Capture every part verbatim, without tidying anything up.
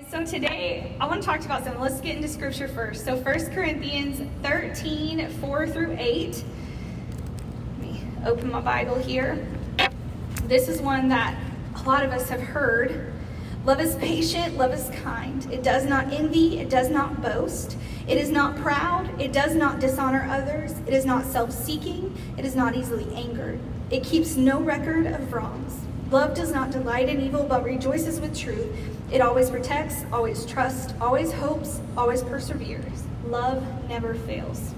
So today, I want to talk to you about something. Let's get into scripture first. So First Corinthians thirteen, four through eight. Let me open my Bible here. This is one that a lot of us have heard. Love is patient, love is kind. It does not envy, it does not boast. It is not proud, it does not dishonor others. It is not self-seeking, it is not easily angered. It keeps no record of wrongs. Love does not delight in evil, but rejoices with truth. It always protects, always trusts, always hopes, always perseveres. Love never fails.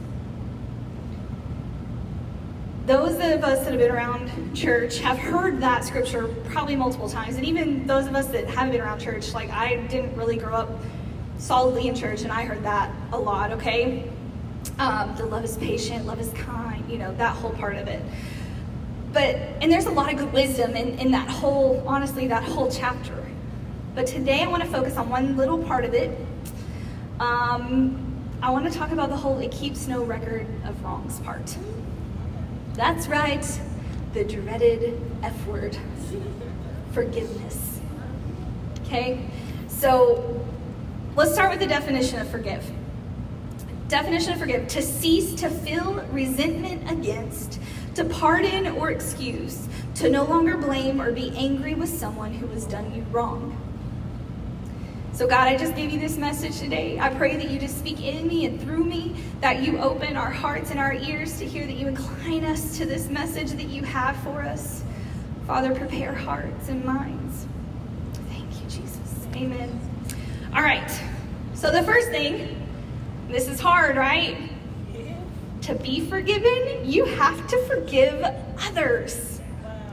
Those of us that have been around church have heard that scripture probably multiple times. And even those of us that haven't been around church, like I didn't really grow up solidly in church, and I heard that a lot, okay? Um, the love is patient, love is kind, you know, that whole part of it. But, and there's a lot of good wisdom in, in that whole, honestly, that whole chapter. But today I want to focus on one little part of it. Um, I want to talk about the whole it keeps no record of wrongs part. That's right, the dreaded F word, forgiveness. Okay, so let's start with the definition of forgive. Definition of forgive, to cease to feel resentment against, to pardon or excuse, to no longer blame or be angry with someone who has done you wrong. So God, I just gave you this message today. I pray that you just speak in me and through me, that you open our hearts and our ears to hear, that you incline us to this message that you have for us. Father, prepare hearts and minds. Thank you, Jesus. Amen. All right. So the first thing, this is hard, right? To be forgiven, you have to forgive others.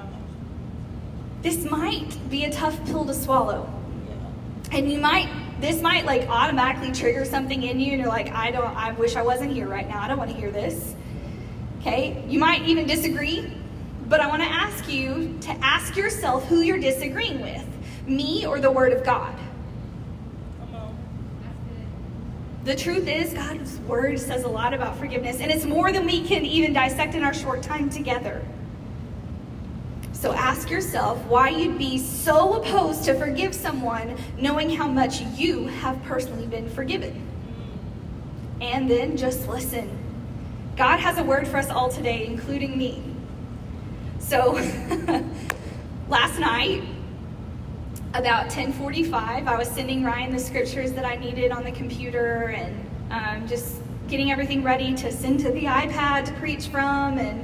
This might be a tough pill to swallow. And you might, this might like automatically trigger something in you and you're like, I don't, I wish I wasn't here right now. I don't want to hear this. Okay. You might even disagree, but I want to ask you to ask yourself who you're disagreeing with, me or the Word of God. The truth is, God's Word says a lot about forgiveness, and it's more than we can even dissect in our short time together. So ask yourself why you'd be so opposed to forgive someone knowing how much you have personally been forgiven. And then just listen. God has a word for us all today, including me. So last night, about ten forty-five, I was sending Ryan the scriptures that I needed on the computer and um, just getting everything ready to send to the iPad to preach from. And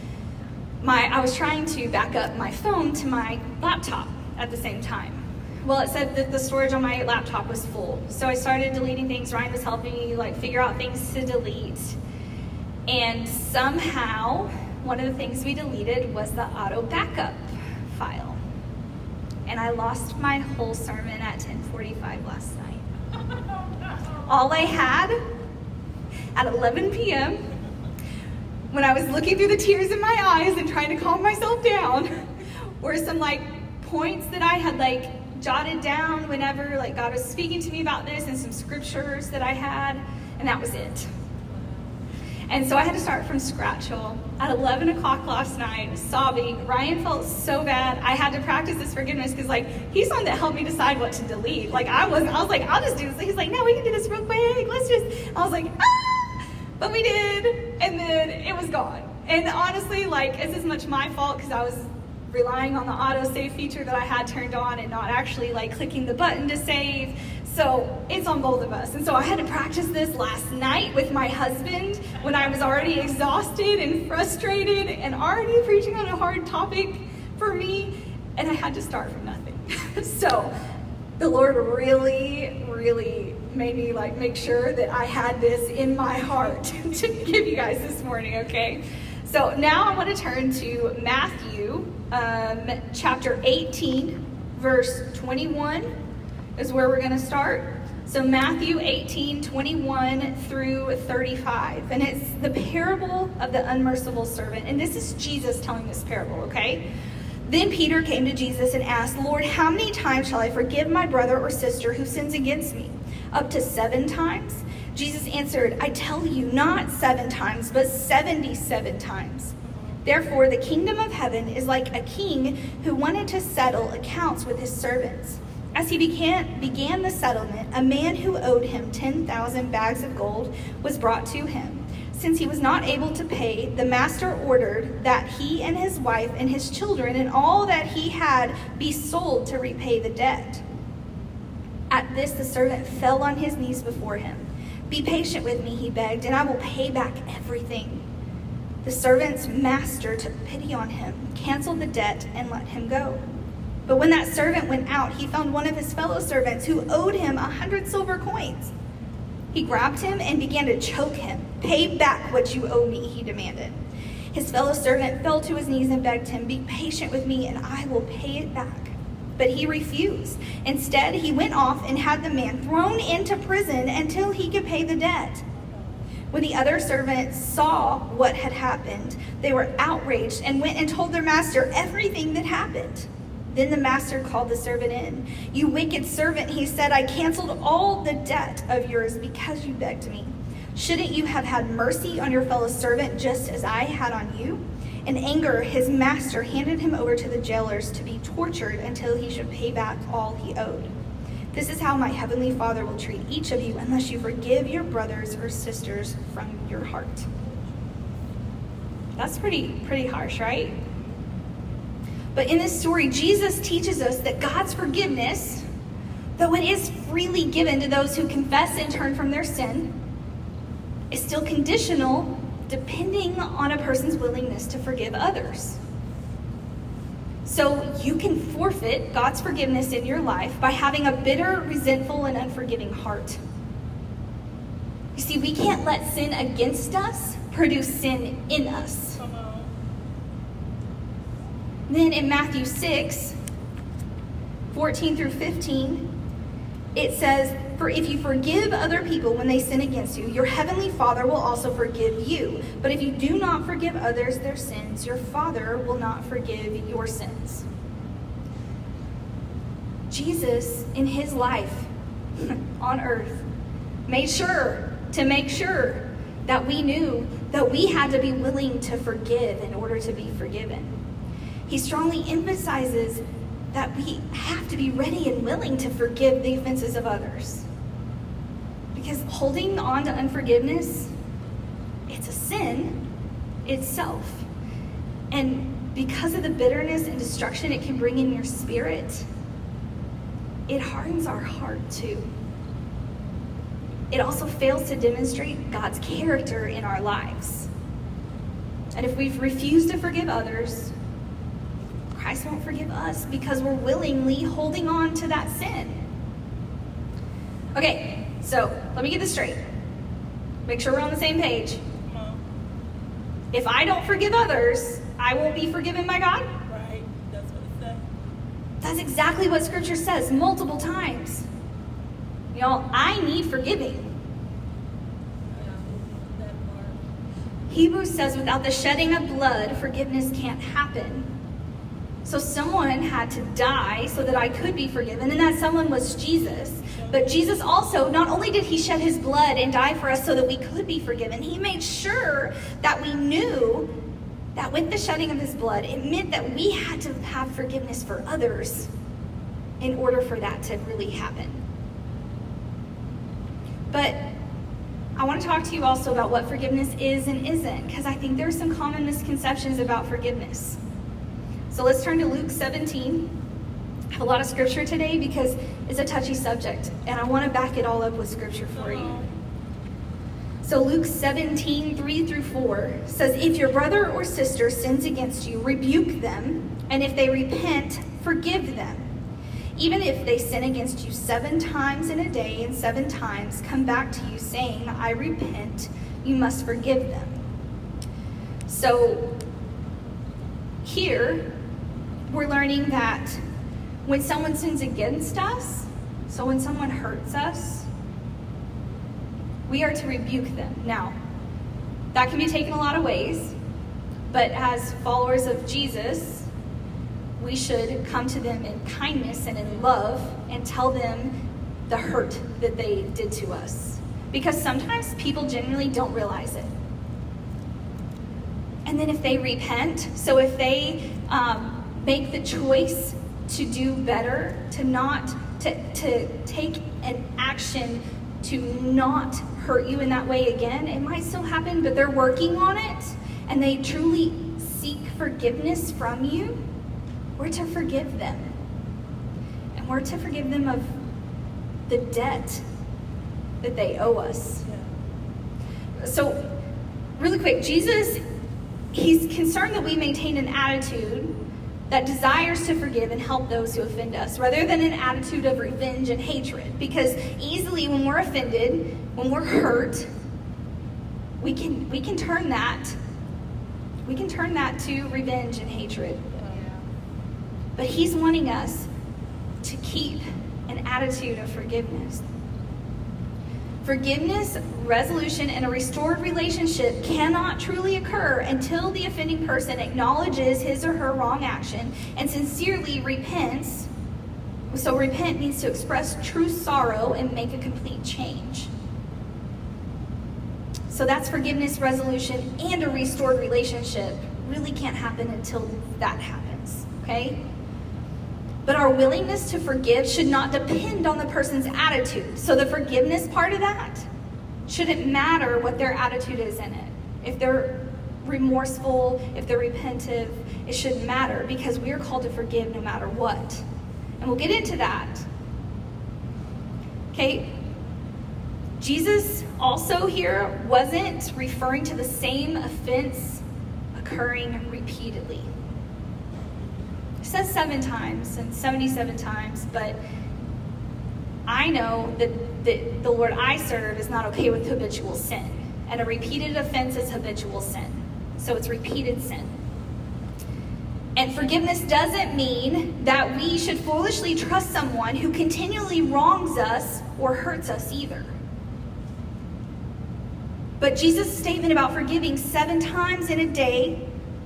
My, I was trying to back up my phone to my laptop at the same time. Well, it said that the storage on my laptop was full. So I started deleting things. Ryan was helping me like figure out things to delete. And somehow, one of the things we deleted was the auto backup file. And I lost my whole sermon at ten forty-five last night. All I had at eleven p.m., when I was looking through the tears in my eyes and trying to calm myself down, were some like points that I had like jotted down whenever like God was speaking to me about this, and some scriptures that I had, and that was it. And so I had to start from scratch. Well, at eleven o'clock last night, sobbing. Ryan felt so bad. I had to practice this forgiveness because like he's the one that helped me decide what to delete. Like I wasn't, I was like, I'll just do this. He's like, no, we can do this real quick. Let's just, I was like, ah! But we did, and then it was gone. And honestly, like, it's as much my fault because I was relying on the auto-save feature that I had turned on and not actually, like, clicking the button to save. So it's on both of us. And so I had to practice this last night with my husband when I was already exhausted and frustrated and already preaching on a hard topic for me, and I had to start from nothing. So the Lord really, really made me like make sure that I had this in my heart to give you guys this morning, okay? So now I want to turn to Matthew um, chapter eighteen, verse twenty-one is where we're going to start. So Matthew eighteen, twenty-one through thirty-five, and it's the parable of the unmerciful servant. And this is Jesus telling this parable, okay? Then Peter came to Jesus and asked, Lord, how many times shall I forgive my brother or sister who sins against me? Up to seven times? Jesus answered, I tell you, not seven times, but seventy-seven times. Therefore, the kingdom of heaven is like a king who wanted to settle accounts with his servants. As he began, began the settlement, a man who owed him ten thousand bags of gold was brought to him. Since he was not able to pay, the master ordered that he and his wife and his children and all that he had be sold to repay the debt. At this, the servant fell on his knees before him. "Be patient with me," he begged, "and I will pay back everything." The servant's master took pity on him, canceled the debt, and let him go. But when that servant went out, he found one of his fellow servants who owed him a hundred silver coins. He grabbed him and began to choke him. "Pay back what you owe me," he demanded. His fellow servant fell to his knees and begged him, "Be patient with me and I will pay it back." But he refused. Instead, he went off and had the man thrown into prison until he could pay the debt. When the other servants saw what had happened, they were outraged and went and told their master everything that happened. Then the master called the servant in. "You wicked servant," he said, "I canceled all the debt of yours because you begged me. Shouldn't you have had mercy on your fellow servant just as I had on you?" In anger, his master handed him over to the jailers to be tortured until he should pay back all he owed. This is how my heavenly Father will treat each of you unless you forgive your brothers or sisters from your heart. That's pretty, pretty harsh, right? But in this story, Jesus teaches us that God's forgiveness, though it is freely given to those who confess and turn from their sin, is still conditional depending on a person's willingness to forgive others. So you can forfeit God's forgiveness in your life by having a bitter, resentful, and unforgiving heart. You see, we can't let sin against us produce sin in us. Then in Matthew six, fourteen through fifteen, it says, "For if you forgive other people when they sin against you, your heavenly Father will also forgive you. But if you do not forgive others their sins, your Father will not forgive your sins." Jesus, in his life on earth, made sure to make sure that we knew that we had to be willing to forgive in order to be forgiven. He strongly emphasizes that we have to be ready and willing to forgive the offenses of others. Because holding on to unforgiveness, it's a sin itself. And because of the bitterness and destruction it can bring in your spirit, it hardens our heart too. It also fails to demonstrate God's character in our lives. And if we've refused to forgive others, Christ won't forgive us because we're willingly holding on to that sin. Okay, so let me get this straight. Make sure we're on the same page. If I don't forgive others, I won't be forgiven by God? Right, that's what it says. That's exactly what Scripture says multiple times. You know, I need forgiving. Yeah, that part. Hebrews says without the shedding of blood, forgiveness can't happen. So someone had to die so that I could be forgiven, and that someone was Jesus. But Jesus also, not only did he shed his blood and die for us so that we could be forgiven, he made sure that we knew that with the shedding of his blood, it meant that we had to have forgiveness for others in order for that to really happen. But I want to talk to you also about what forgiveness is and isn't, because I think there are some common misconceptions about forgiveness. So let's turn to Luke seventeen. I have a lot of scripture today because it's a touchy subject, and I want to back it all up with scripture for you. So Luke seventeen, three through four says, "If your brother or sister sins against you, rebuke them, and if they repent, forgive them. Even if they sin against you seven times in a day and seven times come back to you saying, 'I repent,' you must forgive them." So here, we're learning that when someone sins against us, so when someone hurts us, we are to rebuke them. Now, that can be taken a lot of ways, but as followers of Jesus, we should come to them in kindness and in love and tell them the hurt that they did to us. Because sometimes people genuinely don't realize it. And then if they repent, so if they um, make the choice to do better, to not to, to take an action to not hurt you in that way again. It might still happen, but they're working on it, and they truly seek forgiveness from you, we're to forgive them. And we're to forgive them of the debt that they owe us. Yeah. So, really quick, Jesus, he's concerned that we maintain an attitude that desires to forgive and help those who offend us, rather than an attitude of revenge and hatred. Because easily when we're offended, when we're hurt, we can we can turn that, we can turn that to revenge and hatred. Yeah. But he's wanting us to keep an attitude of forgiveness. Forgiveness, resolution, and a restored relationship cannot truly occur until the offending person acknowledges his or her wrong action and sincerely repents. So repent means to express true sorrow and make a complete change. So that's forgiveness, resolution, and a restored relationship. Really can't happen until that happens, okay? But our willingness to forgive should not depend on the person's attitude. So the forgiveness part of that shouldn't matter what their attitude is in it. If they're remorseful, if they're repentive, it shouldn't matter, because we are called to forgive no matter what. And we'll get into that. Okay? Jesus also here wasn't referring to the same offense occurring repeatedly. It says seven times and seventy-seven times, but I know that, that the Lord I serve is not okay with habitual sin. And a repeated offense is habitual sin. So it's repeated sin. And forgiveness doesn't mean that we should foolishly trust someone who continually wrongs us or hurts us either. But Jesus' statement about forgiving seven times in a day,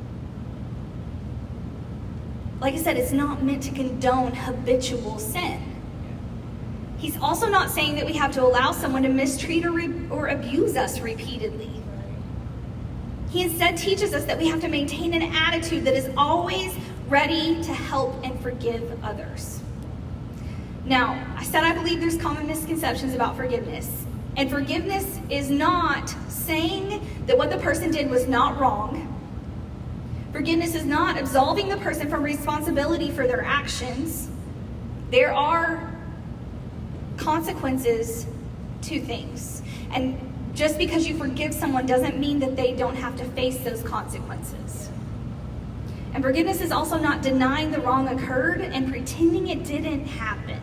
like I said, it's not meant to condone habitual sin. He's also not saying that we have to allow someone to mistreat or, re- or abuse us repeatedly. He instead teaches us that we have to maintain an attitude that is always ready to help and forgive others. Now, I said I believe there's common misconceptions about forgiveness. And forgiveness is not saying that what the person did was not wrong. Forgiveness is not absolving the person from responsibility for their actions. There are consequences to things. And just because you forgive someone doesn't mean that they don't have to face those consequences. And forgiveness is also not denying the wrong occurred and pretending it didn't happen.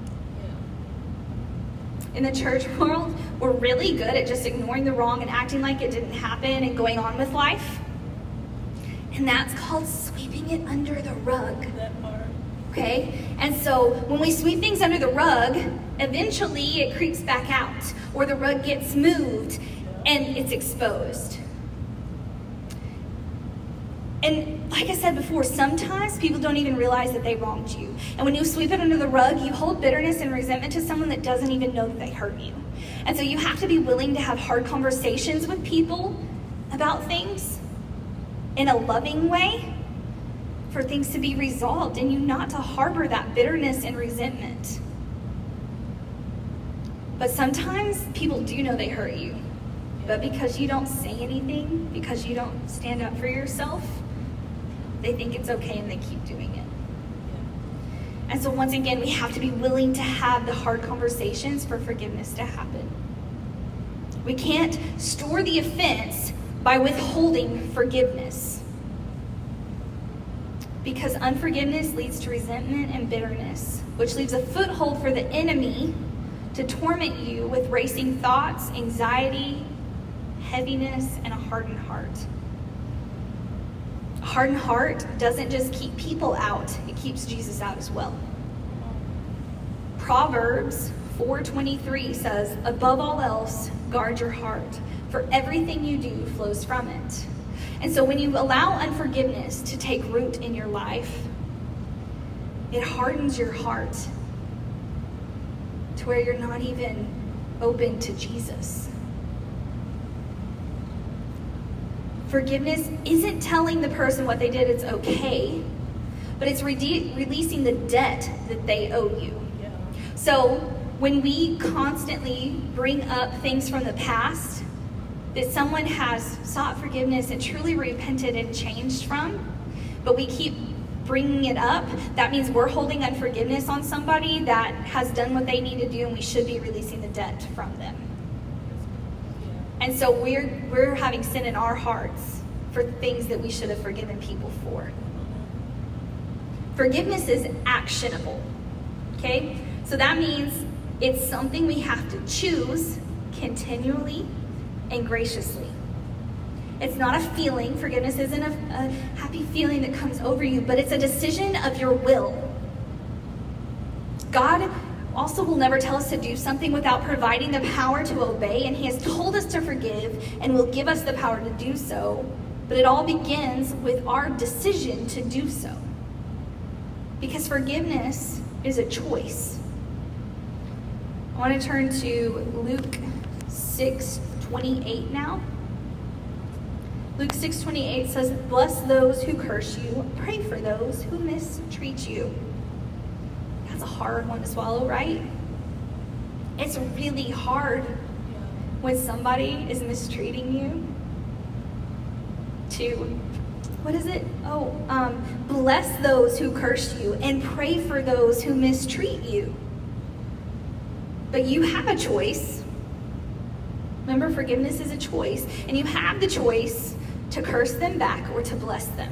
In the church world, we're really good at just ignoring the wrong and acting like it didn't happen and going on with life. And that's called sweeping it under the rug. That part. Okay? And so when we sweep things under the rug, eventually it creeps back out, or the rug gets moved and it's exposed. And like I said before, sometimes people don't even realize that they wronged you. And when you sweep it under the rug, you hold bitterness and resentment to someone that doesn't even know that they hurt you. And so you have to be willing to have hard conversations with people about things in a loving way for things to be resolved and you not to harbor that bitterness and resentment. But sometimes people do know they hurt you. But because you don't say anything, because you don't stand up for yourself, they think it's okay and they keep doing it. And so once again, we have to be willing to have the hard conversations for forgiveness to happen. We can't store the offense by withholding forgiveness. Because unforgiveness leads to resentment and bitterness, which leaves a foothold for the enemy to torment you with racing thoughts, anxiety, heaviness, and a hardened heart. A hardened heart doesn't just keep people out, it keeps Jesus out as well. Proverbs four twenty-three says, above all else, guard your heart, for everything you do flows from it. And so when you allow unforgiveness to take root in your life, it hardens your heart to where you're not even open to Jesus. Forgiveness isn't telling the person what they did, it's okay, but it's re- releasing the debt that they owe you. Yeah. So when we constantly bring up things from the past that someone has sought forgiveness and truly repented and changed from, but we keep bringing it up, that means we're holding unforgiveness on somebody that has done what they need to do, and we should be releasing the debt from them. And so we're we're having sin in our hearts for things that we should have forgiven people for. Forgiveness is actionable, okay? So that means it's something we have to choose continually and graciously. It's not a feeling. Forgiveness isn't a, a happy feeling that comes over you, but it's a decision of your will. God also will never tell us to do something without providing the power to obey, and he has told us to forgive and will give us the power to do so, but it all begins with our decision to do so. Because forgiveness is a choice. I want to turn to Luke six twenty-eight now. Luke six twenty-eight says, "Bless those who curse you, pray for those who mistreat you." That's a hard one to swallow, right? It's really hard when somebody is mistreating you to, what is it? Oh, um, bless those who curse you and pray for those who mistreat you. But you have a choice. Remember, forgiveness is a choice, and you have the choice to curse them back or to bless them.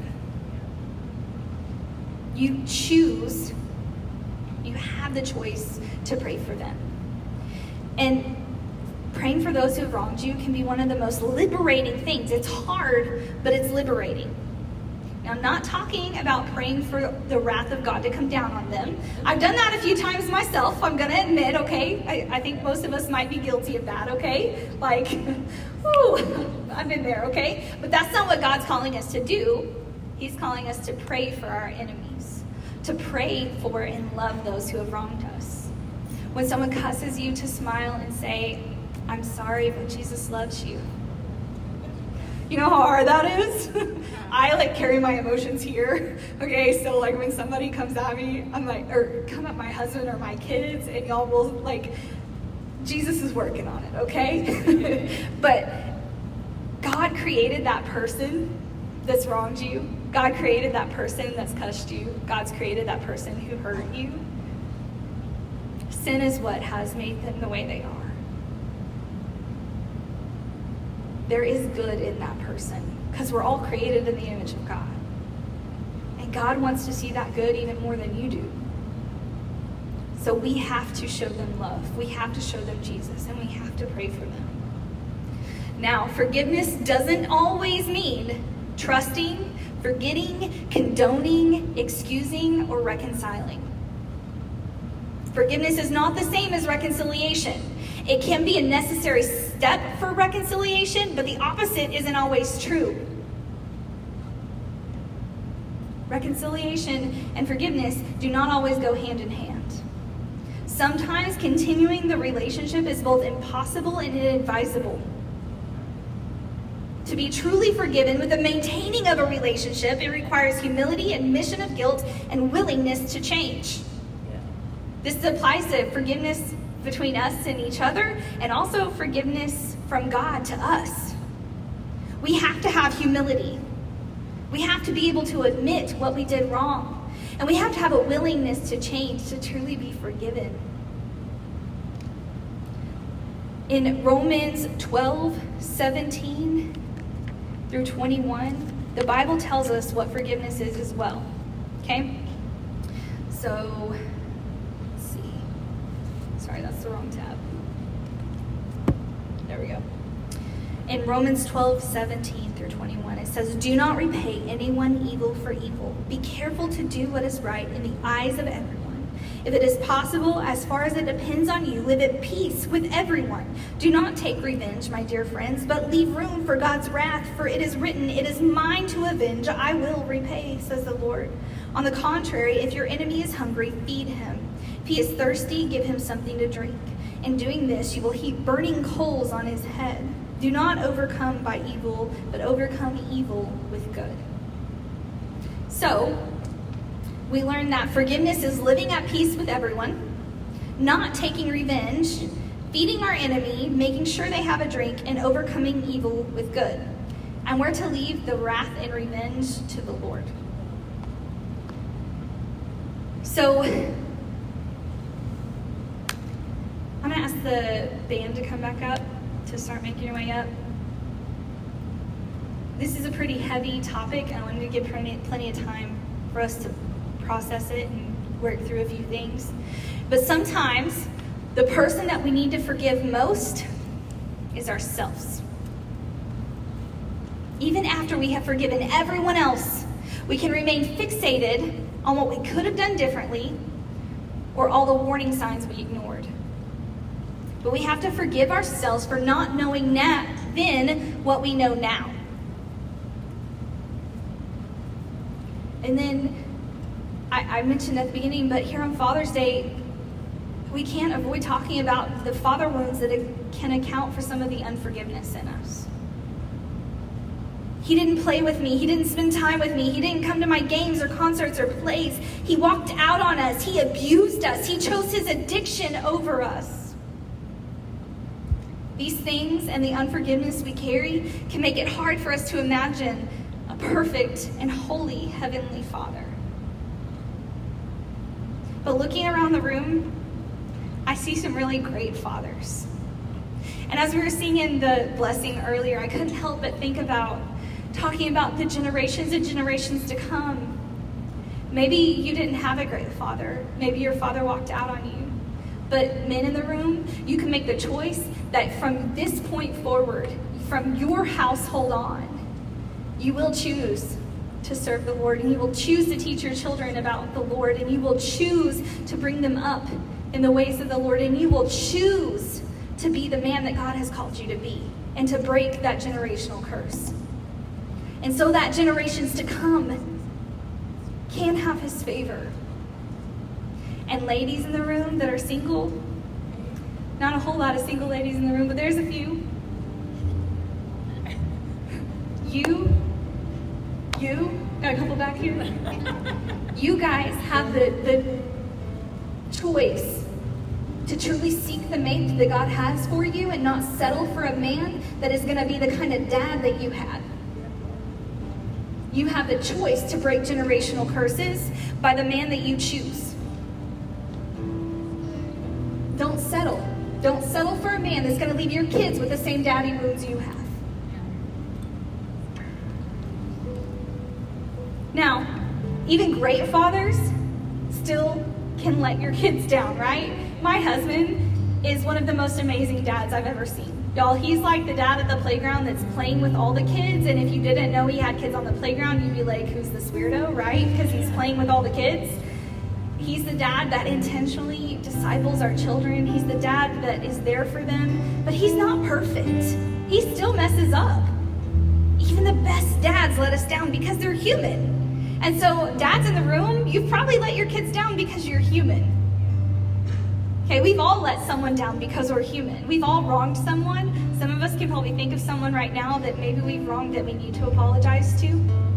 You choose. You have the choice to pray for them. And praying for those who have wronged you can be one of the most liberating things. It's hard, but it's liberating. Now, I'm not talking about praying for the wrath of God to come down on them. I've done that a few times myself, I'm going to admit, okay? I, I think most of us might be guilty of that, okay? Like, whew, I've been there, okay? But that's not what God's calling us to do. He's calling us to pray for our enemies, to pray for and love those who have wronged us. When someone cusses you, to smile and say, "I'm sorry, but Jesus loves you." You know how hard that is? I like carry my emotions here. Okay, so like when somebody comes at me, I'm like, or come at my husband or my kids, and y'all will like, Jesus is working on it, okay? But God created that person that's wronged you. God created that person that's cussed you. God's created that person who hurt you. Sin is what has made them the way they are. There is good in that person because we're all created in the image of God. And God wants to see that good even more than you do. So we have to show them love. We have to show them Jesus, and we have to pray for them. Now, forgiveness doesn't always mean trusting, forgetting, condoning, excusing, or reconciling. Forgiveness is not the same as reconciliation. It can be a necessary step for reconciliation, but the opposite isn't always true. Reconciliation and forgiveness do not always go hand in hand. Sometimes continuing the relationship is both impossible and inadvisable. To be truly forgiven with the maintaining of a relationship, it requires humility, admission of guilt, and willingness to change. This applies to forgiveness between us and each other, and also forgiveness from God to us. We have to have humility. We have to be able to admit what we did wrong. And we have to have a willingness to change, to truly be forgiven. In Romans twelve, seventeen through twenty-one, the Bible tells us what forgiveness is as well. Okay? So, let's see. Sorry, that's the wrong tab. There we go. In Romans twelve, seventeen through twenty-one, it says, "Do not repay anyone evil for evil. Be careful to do what is right in the eyes of everyone. If it is possible, as far as it depends on you, live at peace with everyone. Do not take revenge, my dear friends, but leave room for God's wrath, for it is written, 'It is mine to avenge, I will repay,' says the Lord. On the contrary, if your enemy is hungry, feed him. If he is thirsty, give him something to drink. In doing this, you will heap burning coals on his head. Do not overcome by evil, but overcome evil with good." So, we learned that forgiveness is living at peace with everyone. not taking revenge, feeding our enemy, making sure they have a drink, and overcoming evil with good. And we're to leave the wrath and revenge to the Lord. So, I'm going to ask the band to come back up to start making your way up. This is a pretty heavy topic, and I wanted to give plenty, plenty of time for us to process it and work through a few things. But sometimes, the person that we need to forgive most is ourselves. Even after we have forgiven everyone else, we can remain fixated on what we could have done differently or all the warning signs we ignored. But we have to forgive ourselves for not knowing now, then what we know now. And then, I, I mentioned at the beginning, but here on Father's Day, we can't avoid talking about the father wounds that can account for some of the unforgiveness in us. He didn't play with me. He didn't spend time with me. He didn't come to my games or concerts or plays. He walked out on us. He abused us. He chose his addiction over us. These things and the unforgiveness we carry can make it hard for us to imagine a perfect and holy Heavenly Father. But looking around the room, I see some really great fathers. And as we were singing the blessing earlier, I couldn't help but think about talking about the generations and generations to come. Maybe you didn't have a great father. Maybe your father walked out on you. But men in the room, you can make the choice that from this point forward, from your household on, you will choose to serve the Lord, and you will choose to teach your children about the Lord, and you will choose to bring them up in the ways of the Lord, and you will choose to be the man that God has called you to be and to break that generational curse. And so that generations to come can have his favor. And ladies in the room that are single, not a whole lot of single ladies in the room, but there's a few. You, you, got a couple back here. You guys have the, the choice to truly seek the mate that God has for you and not settle for a man that is going to be the kind of dad that you had. You have the choice to break generational curses by the man that you choose. Don't settle. Don't settle for a man that's going to leave your kids with the same daddy wounds you have. Now, even great fathers still can let your kids down, right? My husband is one of the most amazing dads I've ever seen. Y'all, he's like the dad at the playground that's playing with all the kids, and if you didn't know he had kids on the playground, you'd be like, who's this weirdo, right? Because he's playing with all the kids. He's the dad that intentionally disciples our children. He's the dad that is there for them, but he's not perfect. He still messes up. Even the best dads let us down because they're human. And so, dads in the room, you've probably let your kids down because you're human. Okay, we've all let someone down because we're human. We've all wronged someone. Some of us can probably think of someone right now that maybe we've wronged that we need to apologize to.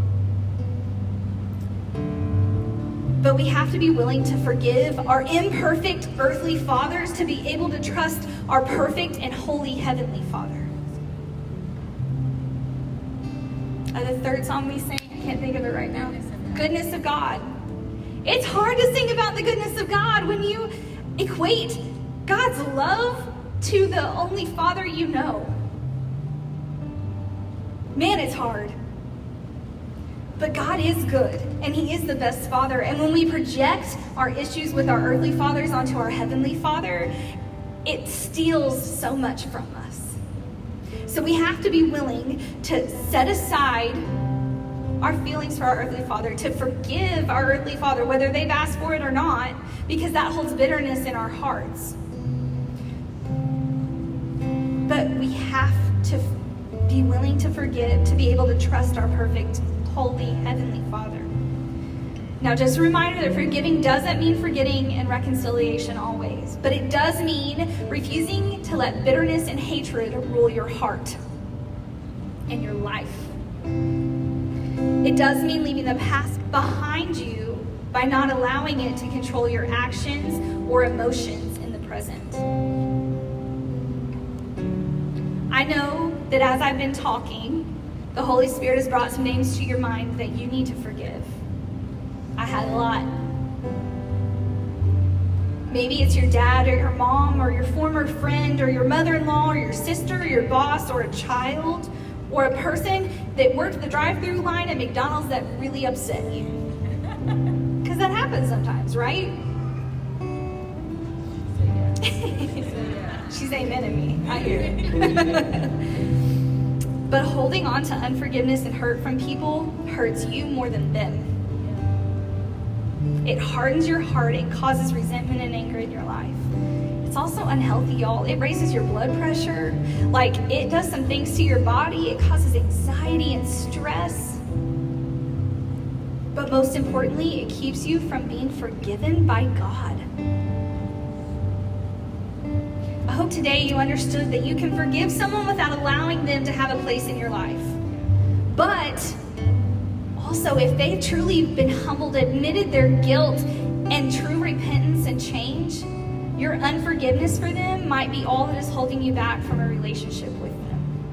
But we have to be willing to forgive our imperfect earthly fathers to be able to trust our perfect and holy Heavenly Father. Uh, the third song we sang, I can't think of it right now. Goodness of God. It's hard to sing about the goodness of God when you equate God's love to the only Father you know. Man, it's hard. But God is good, and He is the best Father. And when we project our issues with our earthly fathers onto our Heavenly Father, it steals so much from us. So we have to be willing to set aside our feelings for our earthly father, to forgive our earthly father, whether they've asked for it or not, because that holds bitterness in our hearts. But we have to be willing to forgive, to be able to trust our perfect, holy, Heavenly Father. Now, just a reminder that forgiving doesn't mean forgetting and reconciliation always, but it does mean refusing to let bitterness and hatred rule your heart and your life. It does mean leaving the past behind you by not allowing it to control your actions or emotions in the present. I know that as I've been talking, the Holy Spirit has brought some names to your mind that you need to forgive. I had a lot. Maybe it's your dad or your mom or your former friend or your mother-in-law or your sister or your boss or a child or a person that worked the drive-through line at McDonald's that really upset you. Because that happens sometimes, right? She's amen to me. I hear it. But holding on to unforgiveness and hurt from people hurts you more than them. It hardens your heart. It causes resentment and anger in your life. It's also unhealthy, y'all. It raises your blood pressure. Like, it does some things to your body. It causes anxiety and stress. But most importantly, it keeps you from being forgiven by God. I hope today you understood that you can forgive someone without allowing them to have a place in your life. But also, if they've truly been humbled, admitted their guilt, and true repentance and change, your unforgiveness for them might be all that is holding you back from a relationship with them.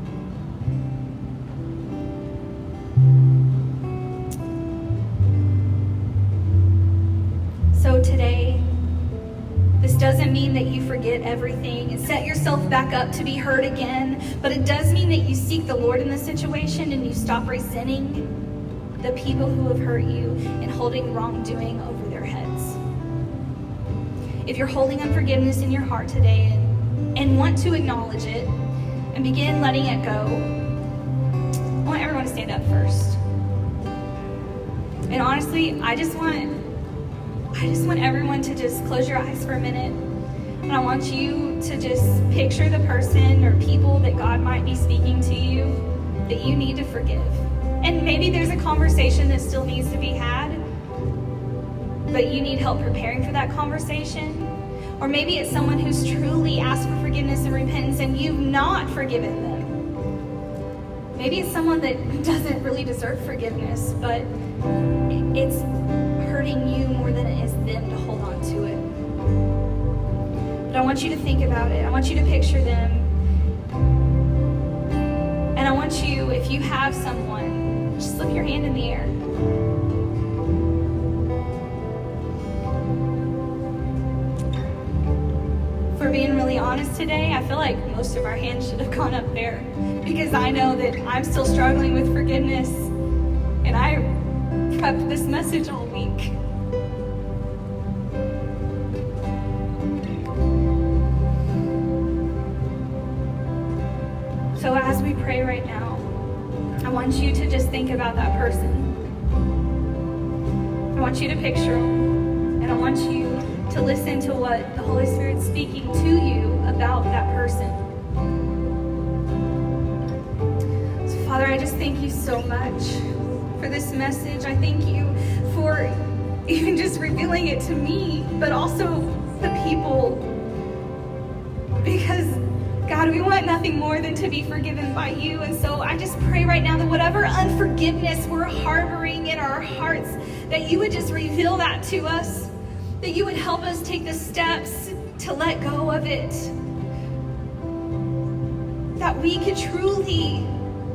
So today, this doesn't mean that you forget everything and set yourself back up to be hurt again, but it does mean that you seek the Lord in the situation and you stop resenting the people who have hurt you and holding wrongdoing over their heads. If you're holding unforgiveness in your heart today and, and want to acknowledge it and begin letting it go, I want everyone to stand up first. And honestly, I just want I just want everyone to just close your eyes for a minute. And I want you to just picture the person or people that God might be speaking to you that you need to forgive. And maybe there's a conversation that still needs to be had, but you need help preparing for that conversation. Or maybe it's someone who's truly asked for forgiveness and repentance and you've not forgiven them. Maybe it's someone that doesn't really deserve forgiveness, but it's hurting you more than it is them to hold on to it. But I want you to think about it. I want you to picture them. And I want you, if you have someone, just slip your hand in the air. For being really honest today, I feel like most of our hands should have gone up there because I know that I'm still struggling with forgiveness and I prepped this message all week. So as we pray right now, I want you to just think about that person. I want you to picture them, and I want you to listen to what the Holy Spirit's speaking to you about that person. So Father, I just thank you so much for this message. I thank you for even just revealing it to me, but also the people. Because God, we want nothing more than to be forgiven by you. And so I just pray right now that whatever unforgiveness we're harboring in our hearts, that you would just reveal that to us, that you would help us take the steps to let go of it, that we could truly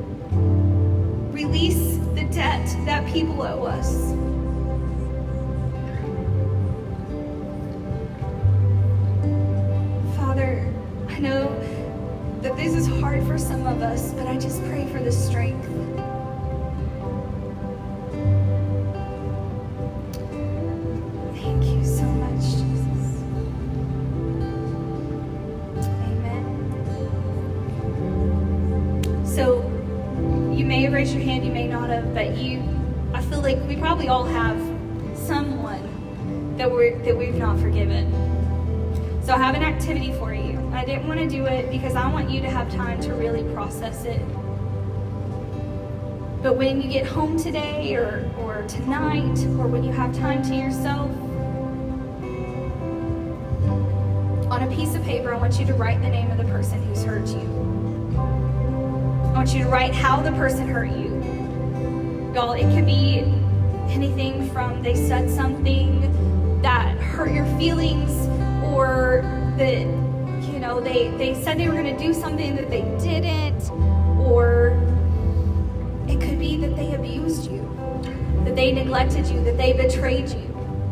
release the debt that people owe us. Father, I know that this is hard for some of us, but I just pray for the strength. Thank you so much, Jesus. Amen. So, you may have raised your hand, you may not have, but you, I feel like we probably all have someone that we're that we've not forgiven. So I have an activity for you. I didn't want to do it because I want you to have time to really process it. But when you get home today or, or tonight, or when you have time to yourself, on a piece of paper, I want you to write the name of the person who's hurt you. I want you to write how the person hurt you. Y'all, it could be anything from they said something that hurt your feelings, or that, you know, they, they said they were going to do something that they didn't, or it could be that they abused you, that they neglected you, that they betrayed you.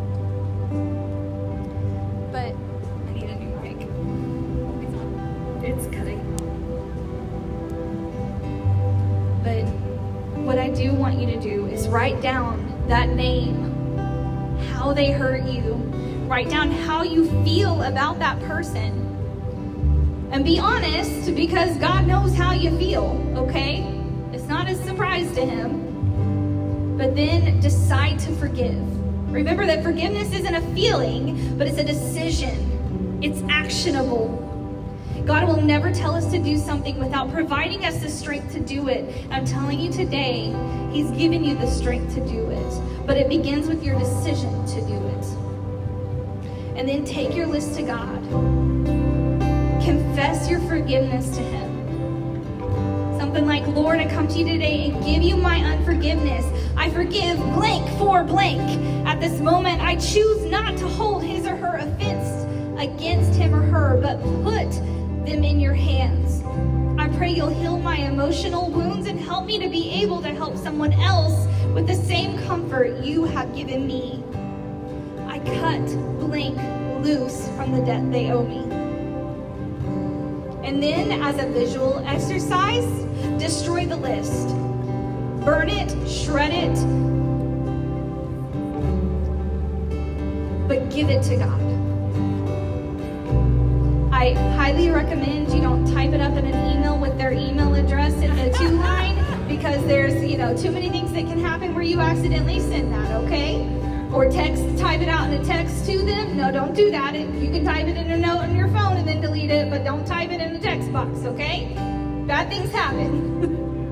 But I need a new mic. It's on. It's cutting. But what I do want you to do is write down that name, how they hurt you, write down how you feel about that person, and be honest, because God knows how you feel, okay? It's not a surprise to him. But then decide to forgive. Remember that forgiveness isn't a feeling, but it's a decision. It's actionable. God will never tell us to do something without providing us the strength to do it. I'm telling you today, he's given you the strength to do it. But it begins with your decision to do it. And then take your list to God. Confess your forgiveness to him. Something like, Lord, I come to you today and give you my unforgiveness. I forgive blank for blank. At this moment, I choose not to hold his or her offense against him or her, but put them in your hands. I pray you'll heal my emotional wounds and help me to be able to help someone else with the same comfort you have given me. I cut blank loose from the debt they owe me. And then, as a visual exercise, destroy the list. Burn it, shred it, but give it to God. I highly recommend you don't type it up in an email with their email address in the to line, because there's, you know, too many things that can happen where you accidentally send that, okay? Or text, type it out in a text to them. No, don't do that. You can type it in a note on your phone and then delete it, but don't type it in the text box, okay? Bad things happen.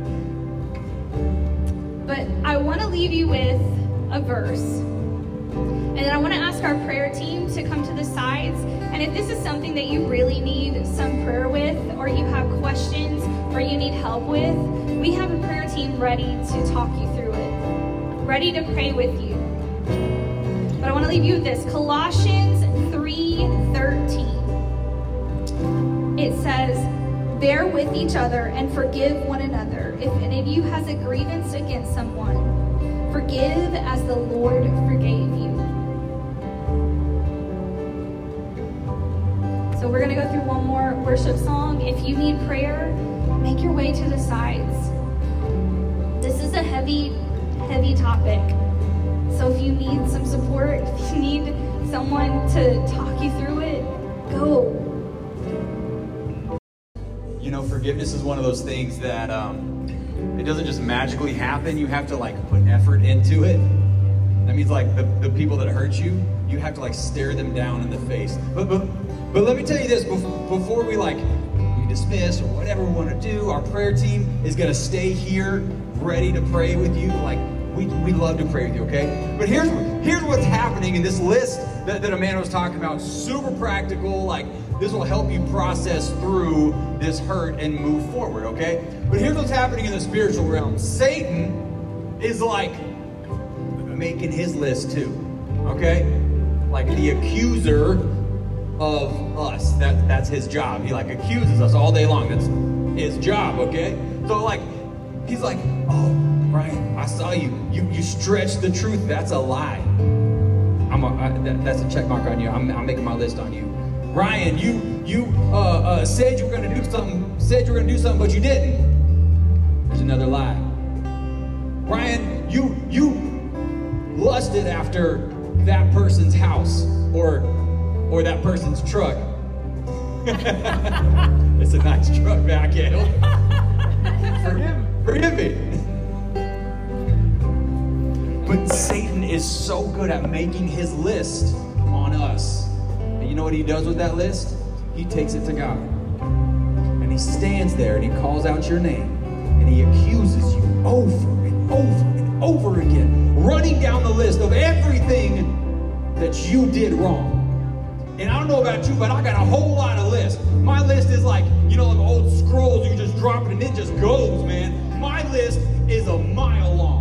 But I want to leave you with a verse. And then I want to ask our prayer team to come to the sides. And if this is something that you really need some prayer with, or you have questions, or you need help with, we have a prayer team ready to talk you through it, ready to pray with you. But I want to leave you with this. Colossians three thirteen. It says, bear with each other and forgive one another. If any of you has a grievance against someone, forgive as the Lord forgave you. So we're going to go through one more worship song. If you need prayer, make your way to the sides. This is a heavy, heavy topic. So if you need some support, if you need someone to talk you through it, go. You know, forgiveness is one of those things that um, it doesn't just magically happen. You have to like put effort into it. That means like the, the people that hurt you, you have to like stare them down in the face. But but but let me tell you this, before we like we dismiss or whatever we want to do, our prayer team is gonna stay here ready to pray with you. Like we we love to pray with you, okay? But here's here's what's happening in this list that, that Amanda was talking about. Super practical, like this will help you process through this hurt and move forward, okay? But here's what's happening in the spiritual realm. Satan is like making his list too, okay? Like the accuser of us. That, that's his job. He like accuses us all day long. That's his job, okay? So like, he's like, oh, Brian, I saw you. You you stretched the truth. That's a lie. I'm a, I, that, that's a check mark on you. I'm, I'm making my list on you. Ryan, you you uh, uh, said you were going to do something, said you were going to do something, but you didn't. There's another lie. Ryan, you you lusted after that person's house or or that person's truck. It's a nice truck back here. Forgive, forgive me. But Satan is so good at making his list on us. And you know what he does with that list? He takes it to God. And he stands there and he calls out your name. And he accuses you over and over and over again, running down the list of everything that you did wrong. And I don't know about you, but I got a whole lot of lists. My list is like, you know, like old scrolls, you just drop it and it just goes, man. My list is a mile long.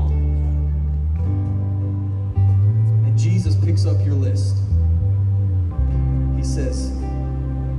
And Jesus picks up your list. He says,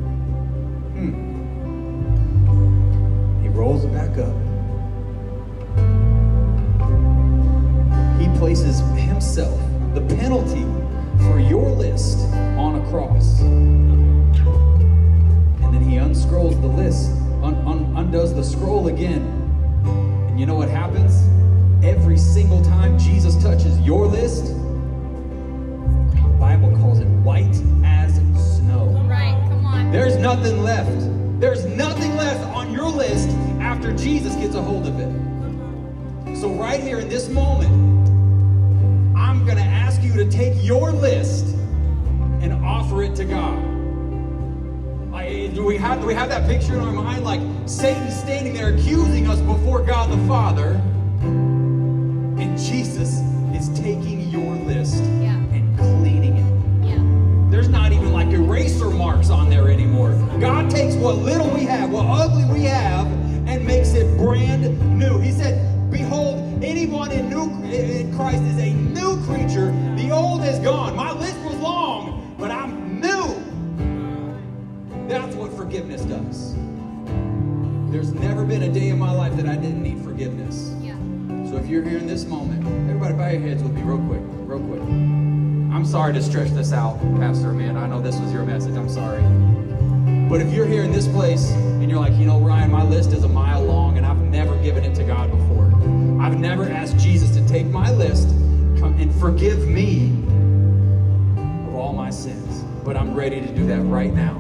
nothing left. There's nothing left on your list after Jesus gets a hold of it. So right here in this moment, I'm going to ask you to take your list and offer it to God. Like, do we have, do we have that picture in our mind? Like Satan standing there accusing us before God the Father, and Jesus is taking your list Yeah. and cleaning it. Yeah. There's not even like eraser marks on there anymore. God takes what little we have, what ugly we have, and makes it brand new. He said, behold, anyone in, new, in Christ is a new creature. The old is gone. My list was long, but I'm new. That's what forgiveness does. There's never been a day in my life that I didn't need forgiveness. Yeah. So if you're here in this moment, everybody bow your heads with me real quick, real quick. I'm sorry to stretch this out, Pastor Amanda. I know this was your message. I'm sorry. But if you're here in this place and you're like, you know, Ryan, my list is a mile long and I've never given it to God before. I've never asked Jesus to take my list come and forgive me of all my sins. But I'm ready to do that right now.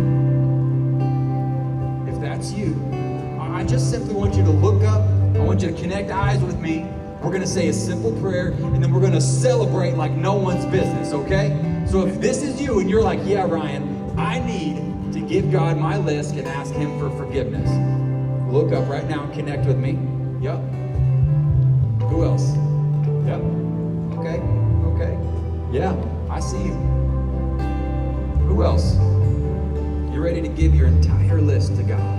If that's you, I just simply want you to look up. I want you to connect eyes with me. We're going to say a simple prayer, and then we're going to celebrate like no one's business, okay? So if this is you and you're like, yeah, Ryan, I need to give God my list and ask him for forgiveness. Look up right now and connect with me. Yep. Who else? Yep. Okay. Okay. Yeah, I see you. Who else? You're ready to give your entire list to God.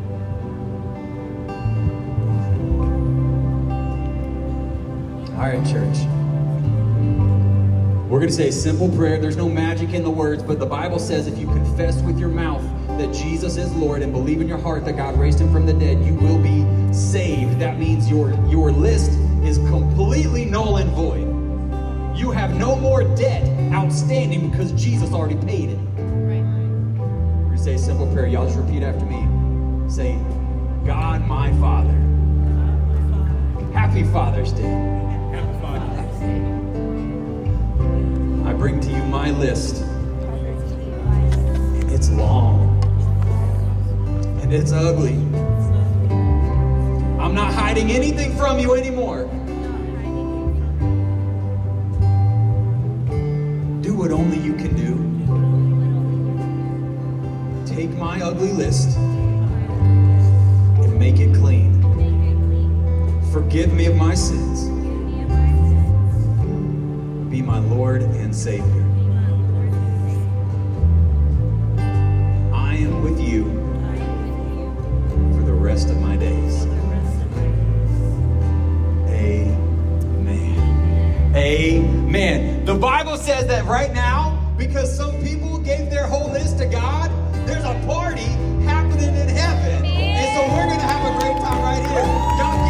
All right, church. We're going to say a simple prayer. There's no magic in the words, but the Bible says if you confess with your mouth that Jesus is Lord and believe in your heart that God raised him from the dead, you will be saved. That means your, your list is completely null and void. You have no more debt outstanding because Jesus already paid it. Right. We're going to say a simple prayer. Y'all just repeat after me. Say, God, my Father. Happy Father's Day. I bring to you my list, and it's long, and it's ugly. I'm not hiding anything from you anymore. Do what only you can do. Take my ugly list and make it clean. Forgive me of my sins. Be my Lord and Savior. I am with you for the rest of my days. Amen. Amen. The Bible says that right now, because some people gave their whole list to God, there's a party happening in heaven. And so we're going to have a great time right here. God,